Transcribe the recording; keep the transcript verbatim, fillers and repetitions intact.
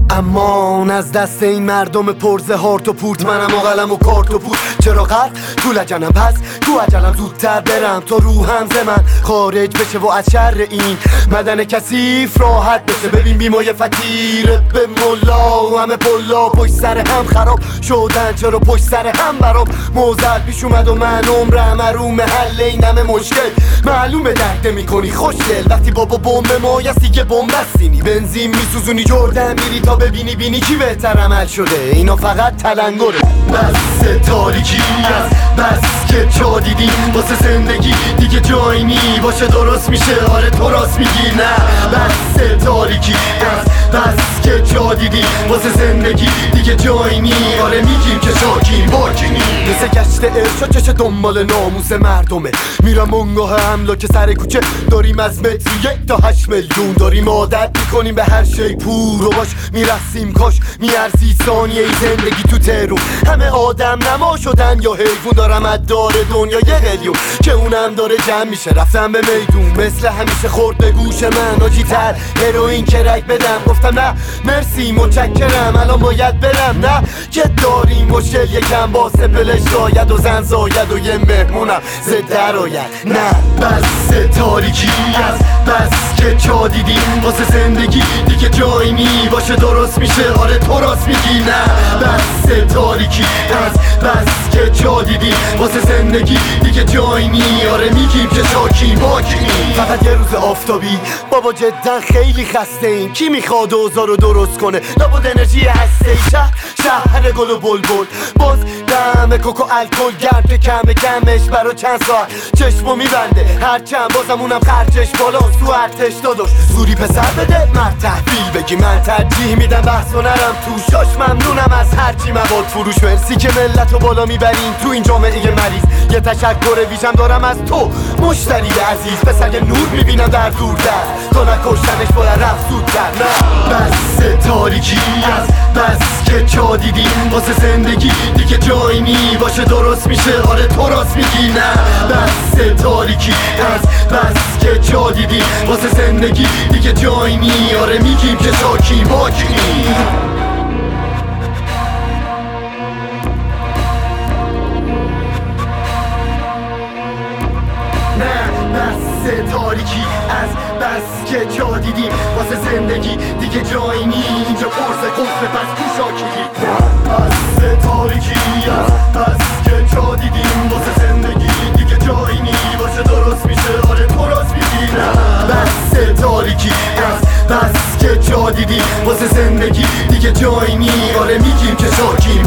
امان از دست این مردم پرزه هارت و پورت، منم و قلم و کارت و پوت. چرا غرق تو لجنم پس تو عجلم، زودتر برم تا روحم ز من خارج بشه و از شر این مدن کثیف راحت بشه. ببین بیمای فتیره به ملا، همه پلا پشت سر هم خراب شدن، چرا پشت سر هم برام موزد پیش اومد و من عمرم اروم حل این همه مشکل. معلومه درد میکنی خوشگل وقتی بابا بمب مایستی که بمب بستینی، بنزین میسوزونی جردن میری تا ببینی بینی کی بهتر عمل شده. اینا فقط تلنگره. بس تاریکی است، بس که جا دیدیم واسه زندگی دیگه جایی نی باشه درست میشه. آره تو راست میگی نه. بس تاریکی است، بس که جا دیدیم واسه زندگی دیگه جایی نی. آره میگیم که شاکیم باکینی. مثل گشت ارشا چشه دنبال ناموس مردمه، میرم اونگاه حملا که سر کوچه داریم از متر یک تا هشت میلیون داریم عادت میکنیم به هر شی پور و باش میرسیم کاش میارزی ثانیه ای زندگی تو ترون. همه آدم نما شدن یا حیوون، دارم از دار دنیا یه قلیون که اونم داره جمع میشه. رفتم به میدون مثل همیشه خورد به گوش من آجی تر هروئین کرک بدم، گفتم نه مرسی متشکرم الان باید برم. نه که داریم مشکل یکم با سپلش شاید و زن زاید و یه مهمونم زده راید. نه بس تاریکی است، بس که جا دیدیم واسه زندگی دیگه جایی نی باشه درست میشه. آره تو راست میگی نه. بس تاریکی است، بس که جا دیدیم واسه زندگی دیگه جایی نی. آره میگیم که شاکیم باکیم. فقط یه روز آفتابی بابا جدا خیلی خسته ایم. کی میخواد اوضاع رو درست کنه؟ لابد انرژی هسته ای. شهر شهر گل و بلبل باز دم کوکو الکل گرد که کم کمش برا چند ساعت چشمو میبنده. هرچند بازم اونم خرجش بالا تو ارتش داداش زوری پسر بده مرد تحویل بگی. من ترجیح میدم بحث و نرم تو شاش. ممنونم از هرچی مواد فروش، مرسی که ملت رو بالا میبرین تو این جامعه مریض. یه تشکر ویژم دارم از تو مشتری عزیز، پسر یه نور میبینم در دور دست تو نکشتنش باید رفت زودتر. نه بس تاریکی است، بس که جا دیدیم واسه زندگی دیگه جایی نی باشه درست میشه. آره تو راست میگی نه. بس تاریکی است، بس که جا دیدیم واسه زندگی دیگه جایی نی. آره میگیم که شاکیم باکیم. بس تاریکی از بس که جا دیدیم واسه زندگی دیگه جایی نی. اینجا پرسه گفته پس تو شاکیی. بس تاریکی از بس که جا دیدیم واسه زندگی دیگه جایی نی باشه درست میشه. آره تو راست میگی نه. بس تاریکی از بس که جا دیدیم واسه زندگی دیگه جایی نی. آره میگیم که شاکیم